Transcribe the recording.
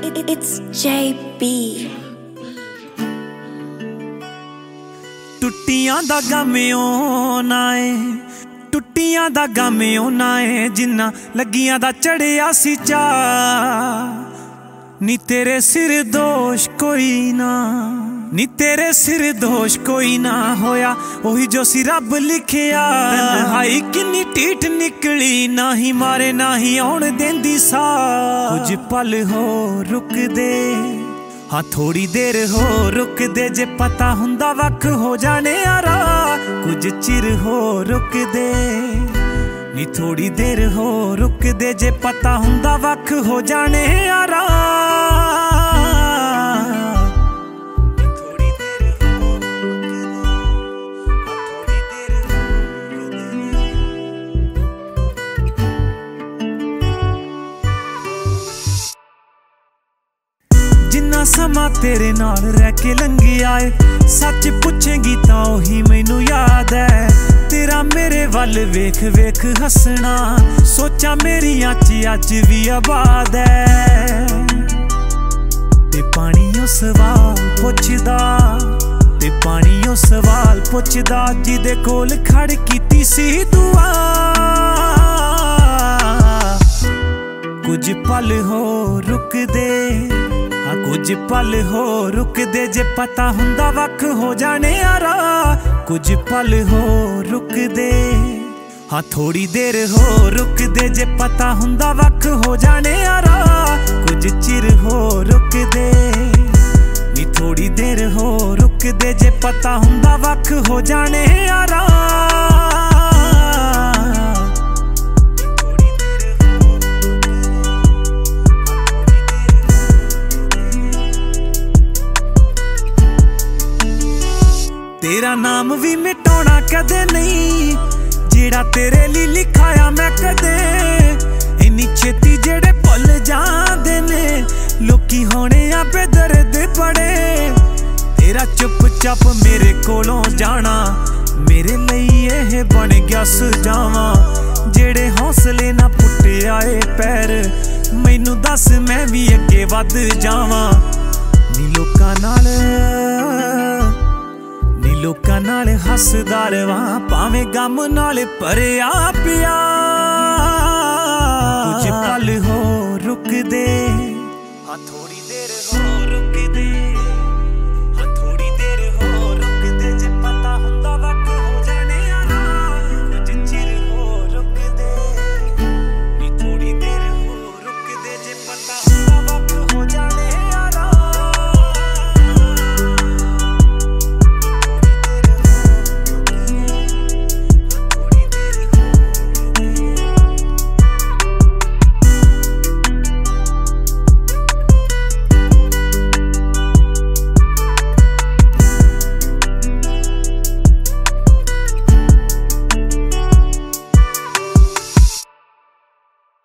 It's JB। ਟੁੱਟੀਆਂ ਦਾ ਗਮਿਓ ਨਾ ਏ, ਟੁੱਟੀਆਂ ਦਾ ਗਮਿਓ ਨਾ ਏ, ਜਿੰਨਾ ਲੱਗੀਆਂ ਦਾ ਚੜਿਆ ਸੀ ਚਾ। ਨੀ ਤੇਰੇ ਸਿਰ ਦੋਸ਼ ਕੋਈ ਨਾ, ਨੀ ਤੇਰੇ ਸਿਰ ਦੋਸ਼ ਕੋਈ ਨਾ ਹੋਇਆ, ਉਹੀ ਜੋ ਸੀ ਰੱਬ ਲਿਖਿਆ। ਤਨਹਾਈ ਕਿੰਨੀ ਢੀਠ ਨਿਕਲੀ, ਨਾ ਹੀ ਮਾਰੇ ਨਾ ਹੀ ਆਉਣ ਦੇਂਦੀ ਸਾ। ਕੁਝ ਪਲ ਹੋ ਰੁਕਦੇ, ਹਾਂ ਥੋੜੀ ਦੇਰ ਹੋ ਰੁਕਦੇ, ਜੇ ਪਤਾ ਹੁੰਦਾ ਵੱਖ ਹੋ ਜਾਣੇ ਯਾਰਾ। ਕੁਝ ਚਿਰ ਹੋ ਰੁਕਦੇ, ਨੀ ਥੋੜੀ ਦੇਰ ਹੋ ਰੁਕਦੇ, ਜੇ ਪਤਾ ਹੁੰਦਾ ਵੱਖ ਹੋ ਜਾਣੇ ਯਾਰਾ। ਜਿੰਨਾ ਸਮਾਂ ਤੇਰੇ ਨਾਲ ਰਹਿ ਕੇ ਲੰਘਿਆ ਏ, ਸੱਚ ਪੁੱਛੇਂਗੀ ਤਾਂ ਉਹੀ ਮੈਨੂੰ ਯਾਦ ਐ। ਤੇਰਾ ਮੇਰੇ ਵੱਲ ਵੇਖ ਵੇਖ ਹੱਸਣਾ, ਸੋਚਾਂ ਮੇਰੀਆਂ 'ਚ ਅੱਜ ਵੀ ਆਬਾਦ ਐ। ਤੇ ਪਾਣੀ ਉਹ ਸਵਾਲ ਪੁੱਛਦਾ, ਤੇ ਪਾਣੀ ਉਹ ਸਵਾਲ ਪੁੱਛਦਾ, ਜਿਹਦੇ ਕੋਲ ਖੜ ਕੀਤੀ ਸੀ ਦੁਆ। ਕੁਝ ਪਲ ਹੋ ਰੁਕਦੇ, ਕੁਝ ਪਲ ਹੋ ਰੁਕਦੇ, ਜੇ ਪਤਾ ਹੁੰਦਾ ਵੱਖ ਹੋ ਜਾਣੇ ਯਾਰਾ। ਕੁਝ ਪਲ ਹੋ ਰੁਕਦੇ, ਹਾਂ ਥੋੜੀ ਦੇਰ ਹੋ ਰੁਕਦੇ, ਜੇ ਪਤਾ ਹੁੰਦਾ ਵੱਖ ਹੋ ਜਾਣੇ ਯਾਰਾ। ਕੁਝ ਚਿਰ ਹੋ ਰੁਕਦੇ, ਨੀ ਥੋੜੀ ਦੇਰ ਹੋ ਰੁਕਦੇ, ਜੇ ਪਤਾ ਹੁੰਦਾ ਵੱਖ ਹੋ ਜਾਣੇ ਯਾਰਾ। ਤੇਰਾ ਨਾਮ ਵੀ ਮਿਟਾਉਣਾ ਕਦੇ ਨਹੀਂ, ਜਿਹੜਾ ਤੇਰੇ ਲਈ ਲਿਖਾਇਆ ਮੈਂ ਕਦੇ। ਇੰਨੀ ਛੇਤੀ ਜਿਹੜੇ ਭੁੱਲ ਜਾਂਦੇ ਨੇ, ਲੋਕੀ ਹੋਣੇ ਆ ਬੇਦਰਦ ਬੜੇ। ਤੇਰਾ ਚੁੱਪ ਚਾਪ ਮੇਰੇ ਕੋਲੋਂ ਜਾਣਾ, ਮੇਰੇ ਲਈ ਇਹ ਬਣ ਗਿਆ ਸੁਝਾਵਾਂ। ਜਿਹੜੇ ਹੌਸਲੇ ਨਾ ਪੁੱਟਿਆ ਏ ਪੈਰ, ਮੈਨੂੰ ਦੱਸ ਮੈਂ ਵੀ ਅੱਗੇ ਵੱਧ ਜਾਵਾਂ। ਨੀ ਲੋਕਾਂ ਨਾਲ ਹੱਸਦਾ ਰਵਾਂ, ਭਾਵੇਂ ਗਮ ਨਾਲ ਭਰਿਆ ਪਿਆ। ਕੁਝ ਪਲ ਹੋ ਰੁਕਦੇ, ਹਾਂ ਥੋੜੀ ਦੇਰ ਹੋ ਰੁਕਦੇ।